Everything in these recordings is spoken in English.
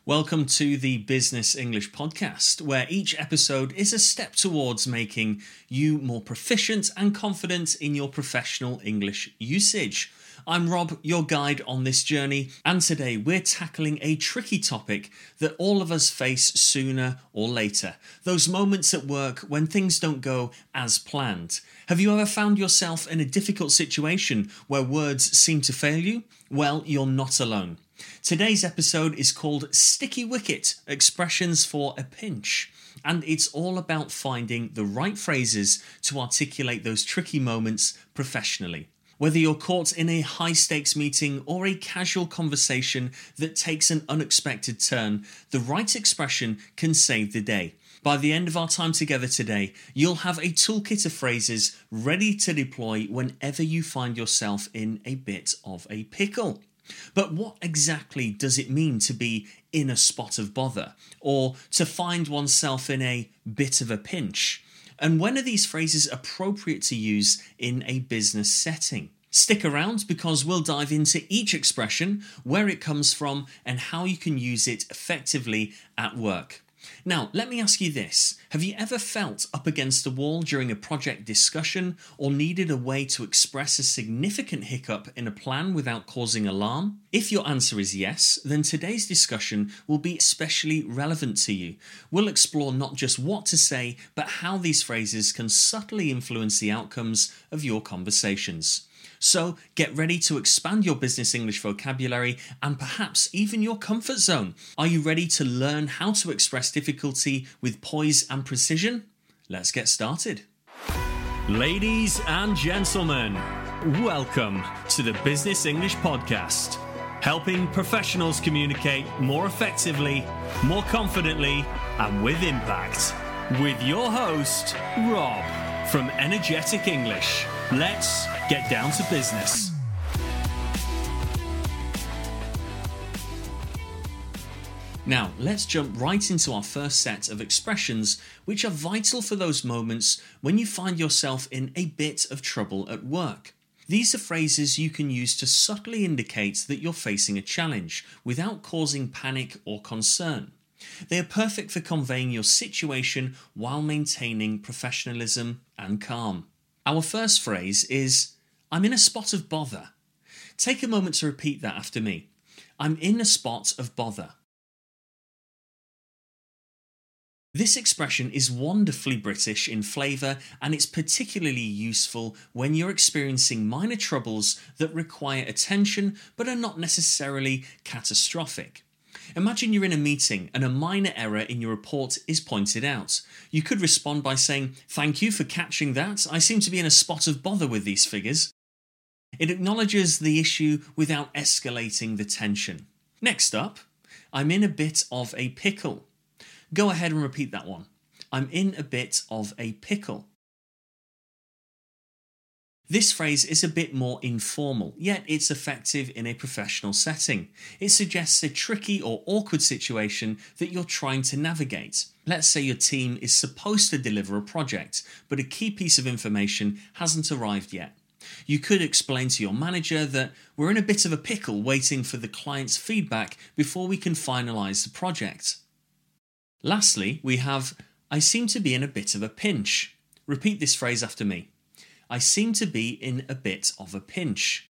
Welcome to the Business English Podcast, where each episode is a step towards making you more proficient and confident in your professional English usage. I'm Rob, your guide on this journey, and today we're tackling a tricky topic that all of us face sooner or later. Those moments at work when things don't go as planned. Have you ever found yourself in a difficult situation where words seem to fail you? Well, you're not alone. Today's episode is called Sticky Wicket, Expressions for a Pinch, and it's all about finding the right phrases to articulate those tricky moments professionally. Whether you're caught in a high-stakes meeting or a casual conversation that takes an unexpected turn, the right expression can save the day. By the end of our time together today, you'll have a toolkit of phrases ready to deploy whenever you find yourself in a bit of a pickle. But what exactly does it mean to be in a spot of bother, or to find oneself in a bit of a pinch? And when are these phrases appropriate to use in a business setting? Stick around because we'll dive into each expression, where it comes from, and how you can use it effectively at work. Now, let me ask you this. Have you ever felt up against a wall during a project discussion or needed a way to express a significant hiccup in a plan without causing alarm? If your answer is yes, then today's discussion will be especially relevant to you. We'll explore not just what to say, but how these phrases can subtly influence the outcomes of your conversations. So get ready to expand your business English vocabulary and perhaps even your comfort zone. Are you ready to learn how to express difficulty with poise and precision? Let's get started. Ladies and gentlemen, welcome to the Business English Podcast, helping professionals communicate more effectively, more confidently, and with impact. With your host, Rob, from Energetic English. Let's get down to business. Now, let's jump right into our first set of expressions, which are vital for those moments when you find yourself in a bit of trouble at work. These are phrases you can use to subtly indicate that you're facing a challenge without causing panic or concern. They are perfect for conveying your situation while maintaining professionalism and calm. Our first phrase is, I'm in a spot of bother. Take a moment to repeat that after me. I'm in a spot of bother. This expression is wonderfully British in flavour, and it's particularly useful when you're experiencing minor troubles that require attention but are not necessarily catastrophic. Imagine you're in a meeting and a minor error in your report is pointed out. You could respond by saying, "Thank you for catching that. I seem to be in a spot of bother with these figures." It acknowledges the issue without escalating the tension. Next up, I'm in a bit of a pickle. Go ahead and repeat that one. I'm in a bit of a pickle. This phrase is a bit more informal, yet it's effective in a professional setting. It suggests a tricky or awkward situation that you're trying to navigate. Let's say your team is supposed to deliver a project, but a key piece of information hasn't arrived yet. You could explain to your manager that we're in a bit of a pickle waiting for the client's feedback before we can finalise the project. Lastly, we have, I seem to be in a bit of a pinch. Repeat this phrase after me. I seem to be in a bit of a pinch.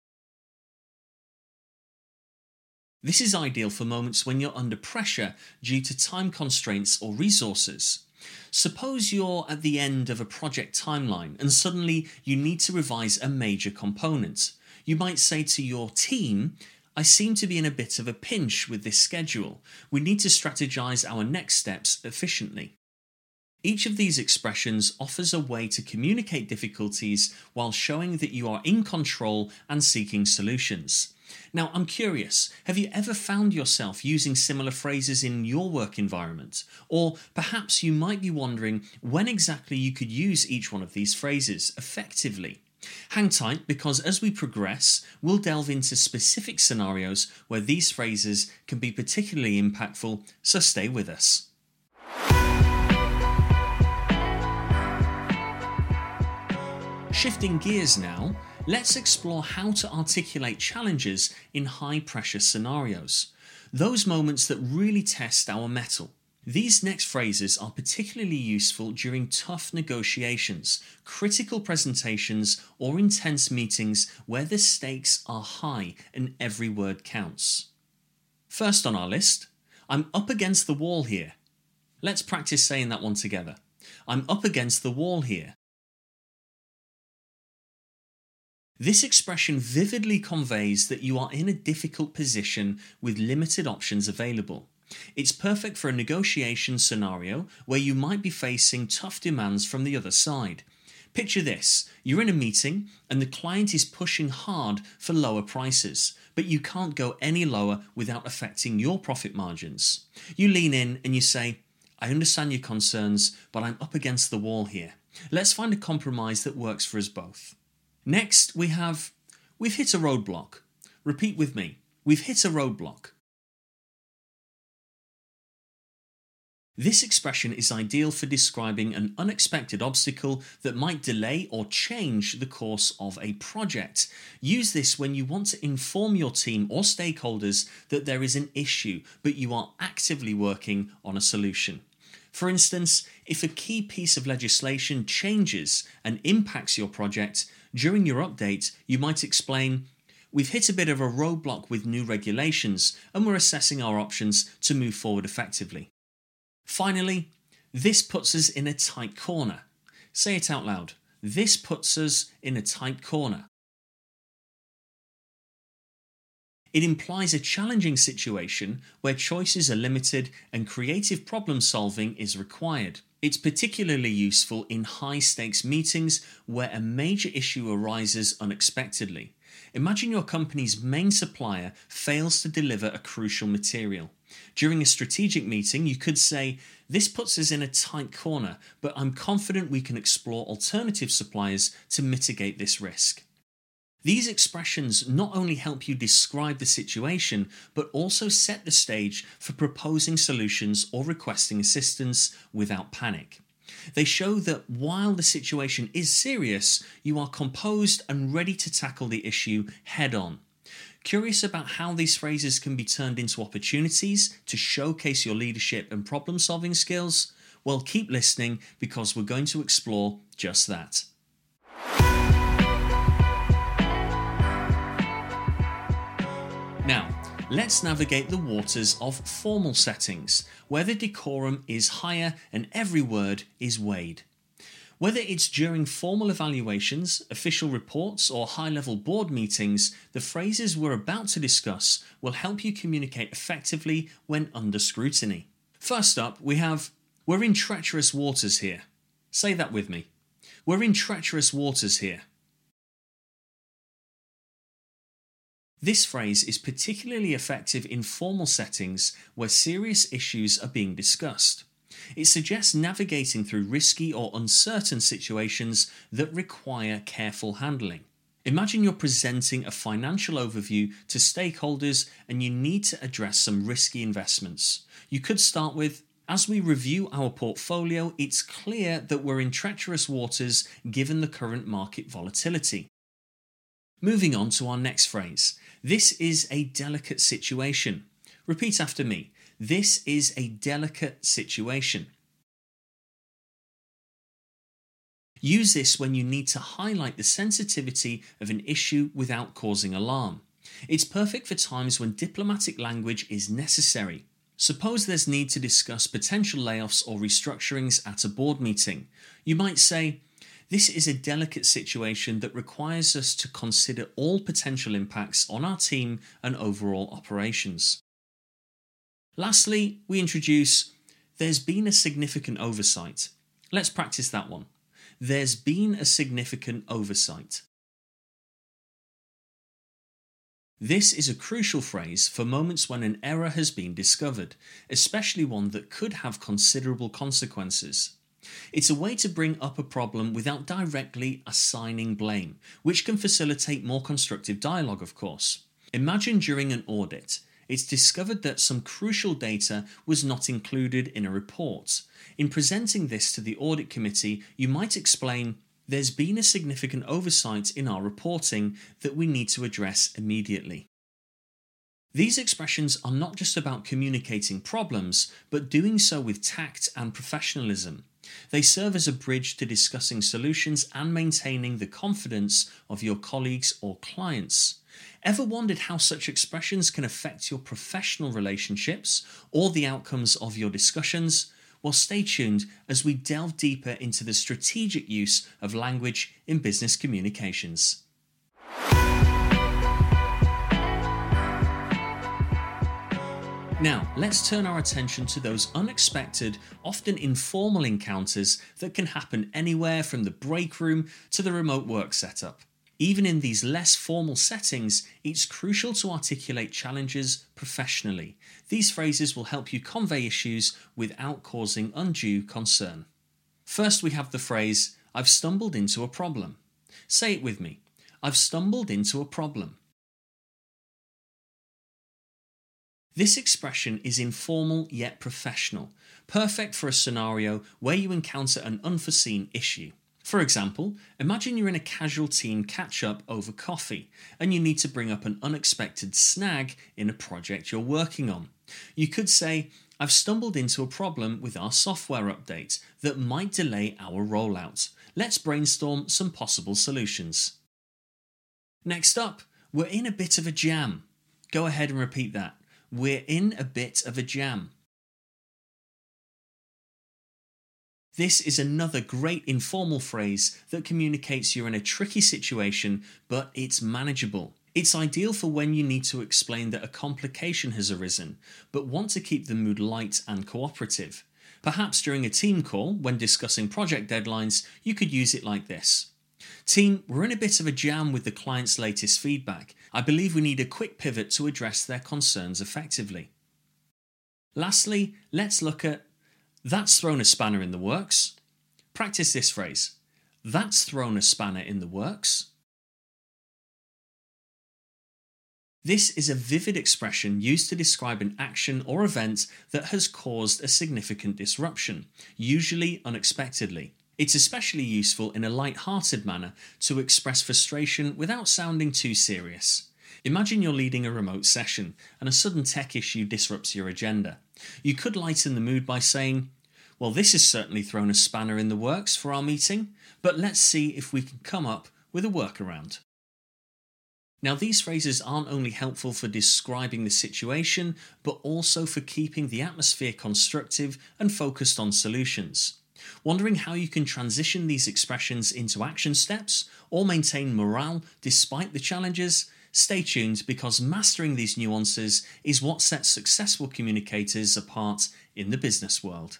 This is ideal for moments when you're under pressure due to time constraints or resources. Suppose you're at the end of a project timeline and suddenly you need to revise a major component. You might say to your team, I seem to be in a bit of a pinch with this schedule. We need to strategize our next steps efficiently. Each of these expressions offers a way to communicate difficulties while showing that you are in control and seeking solutions. Now, I'm curious, have you ever found yourself using similar phrases in your work environment? Or perhaps you might be wondering when exactly you could use each one of these phrases effectively. Hang tight, because as we progress, we'll delve into specific scenarios where these phrases can be particularly impactful, so stay with us. Shifting gears now, let's explore how to articulate challenges in high-pressure scenarios. those moments that really test our mettle. These next phrases are particularly useful during tough negotiations, critical presentations, or intense meetings where the stakes are high and every word counts. First on our list, I'm up against the wall here. Let's practice saying that one together. I'm up against the wall here. This expression vividly conveys that you are in a difficult position with limited options available. It's perfect for a negotiation scenario where you might be facing tough demands from the other side. Picture this: you're in a meeting and the client is pushing hard for lower prices, but you can't go any lower without affecting your profit margins. You lean in and you say, I understand your concerns, but I'm up against the wall here. Let's find a compromise that works for us both. Next, we've hit a roadblock. Repeat with me. We've hit a roadblock. This expression is ideal for describing an unexpected obstacle that might delay or change the course of a project. Use this when you want to inform your team or stakeholders that there is an issue, but you are actively working on a solution. For instance, if a key piece of legislation changes and impacts your project, during your update, you might explain, we've hit a bit of a roadblock with new regulations and we're assessing our options to move forward effectively. Finally, this puts us in a tight corner. Say it out loud. This puts us in a tight corner. It implies a challenging situation where choices are limited and creative problem solving is required. It's particularly useful in high-stakes meetings where a major issue arises unexpectedly. Imagine your company's main supplier fails to deliver a crucial material. During a strategic meeting, you could say, this puts us in a tight corner, but I'm confident we can explore alternative suppliers to mitigate this risk. These expressions not only help you describe the situation, but also set the stage for proposing solutions or requesting assistance without panic. They show that while the situation is serious, you are composed and ready to tackle the issue head on. Curious about how these phrases can be turned into opportunities to showcase your leadership and problem-solving skills? Well, keep listening because we're going to explore just that. Now, let's navigate the waters of formal settings, where the decorum is higher and every word is weighed. Whether it's during formal evaluations, official reports, or high-level board meetings, the phrases we're about to discuss will help you communicate effectively when under scrutiny. First up, we're in treacherous waters here. Say that with me. We're in treacherous waters here. This phrase is particularly effective in formal settings where serious issues are being discussed. It suggests navigating through risky or uncertain situations that require careful handling. Imagine you're presenting a financial overview to stakeholders and you need to address some risky investments. You could start with, as we review our portfolio, it's clear that we're in treacherous waters given the current market volatility. Moving on to our next phrase. This is a delicate situation. Repeat after me. This is a delicate situation. Use this when you need to highlight the sensitivity of an issue without causing alarm. It's perfect for times when diplomatic language is necessary. Suppose there's need to discuss potential layoffs or restructurings at a board meeting. You might say, this is a delicate situation that requires us to consider all potential impacts on our team and overall operations. Lastly, we introduce, there's been a significant oversight. Let's practice that one. There's been a significant oversight. This is a crucial phrase for moments when an error has been discovered, especially one that could have considerable consequences. It's a way to bring up a problem without directly assigning blame, which can facilitate more constructive dialogue, of course. Imagine during an audit, it's discovered that some crucial data was not included in a report. In presenting this to the audit committee, you might explain, there's been a significant oversight in our reporting that we need to address immediately. These expressions are not just about communicating problems, but doing so with tact and professionalism. They serve as a bridge to discussing solutions and maintaining the confidence of your colleagues or clients. Ever wondered how such expressions can affect your professional relationships or the outcomes of your discussions? Well, stay tuned as we delve deeper into the strategic use of language in business communications. Now, let's turn our attention to those unexpected, often informal encounters that can happen anywhere from the break room to the remote work setup. Even in these less formal settings, it's crucial to articulate challenges professionally. These phrases will help you convey issues without causing undue concern. First, we have the phrase, "I've stumbled into a problem." Say it with me. I've stumbled into a problem. This expression is informal yet professional, perfect for a scenario where you encounter an unforeseen issue. For example, imagine you're in a casual team catch-up over coffee and you need to bring up an unexpected snag in a project you're working on. You could say, "I've stumbled into a problem with our software update that might delay our rollout. Let's brainstorm some possible solutions." Next up, we're in a bit of a jam. Go ahead and repeat that. We're in a bit of a jam. This is another great informal phrase that communicates you're in a tricky situation, but it's manageable. It's ideal for when you need to explain that a complication has arisen, but want to keep the mood light and cooperative. Perhaps during a team call, when discussing project deadlines, you could use it like this. "Team, we're in a bit of a jam with the client's latest feedback. I believe we need a quick pivot to address their concerns effectively." Lastly, let's look at "That's thrown a spanner in the works." Practice this phrase. That's thrown a spanner in the works. This is a vivid expression used to describe an action or event that has caused a significant disruption, usually unexpectedly. It's especially useful in a light-hearted manner to express frustration without sounding too serious. Imagine you're leading a remote session and a sudden tech issue disrupts your agenda. You could lighten the mood by saying, "Well, this has certainly thrown a spanner in the works for our meeting, but let's see if we can come up with a workaround." Now, these phrases aren't only helpful for describing the situation, but also for keeping the atmosphere constructive and focused on solutions. Wondering how you can transition these expressions into action steps or maintain morale despite the challenges? Stay tuned, because mastering these nuances is what sets successful communicators apart in the business world.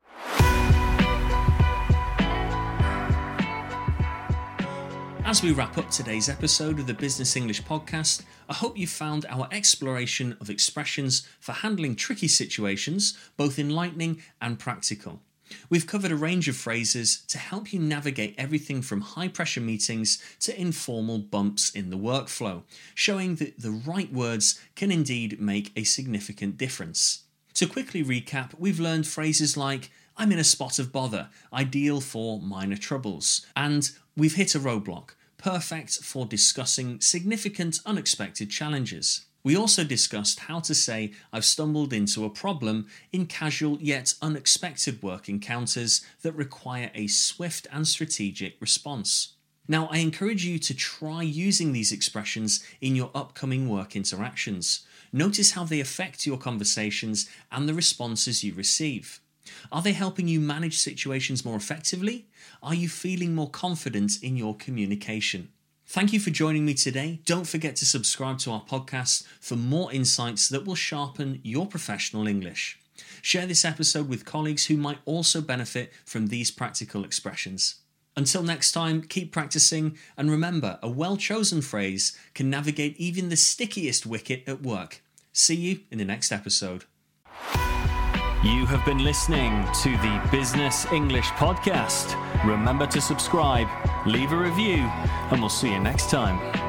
As we wrap up today's episode of the Business English Podcast, I hope you found our exploration of expressions for handling tricky situations both enlightening and practical. We've covered a range of phrases to help you navigate everything from high-pressure meetings to informal bumps in the workflow, showing that the right words can indeed make a significant difference. To quickly recap, we've learned phrases like, "I'm in a spot of bother, ideal for minor troubles," and "we've hit a roadblock, perfect for discussing significant unexpected challenges." We also discussed how to say "I've stumbled into a problem" in casual yet unexpected work encounters that require a swift and strategic response. Now, I encourage you to try using these expressions in your upcoming work interactions. Notice how they affect your conversations and the responses you receive. Are they helping you manage situations more effectively? Are you feeling more confident in your communication? Thank you for joining me today. Don't forget to subscribe to our podcast for more insights that will sharpen your professional English. Share this episode with colleagues who might also benefit from these practical expressions. Until next time, keep practicing, and remember, a well-chosen phrase can navigate even the stickiest wicket at work. See you in the next episode. You have been listening to the Business English Podcast. Remember to subscribe, leave a review, and we'll see you next time.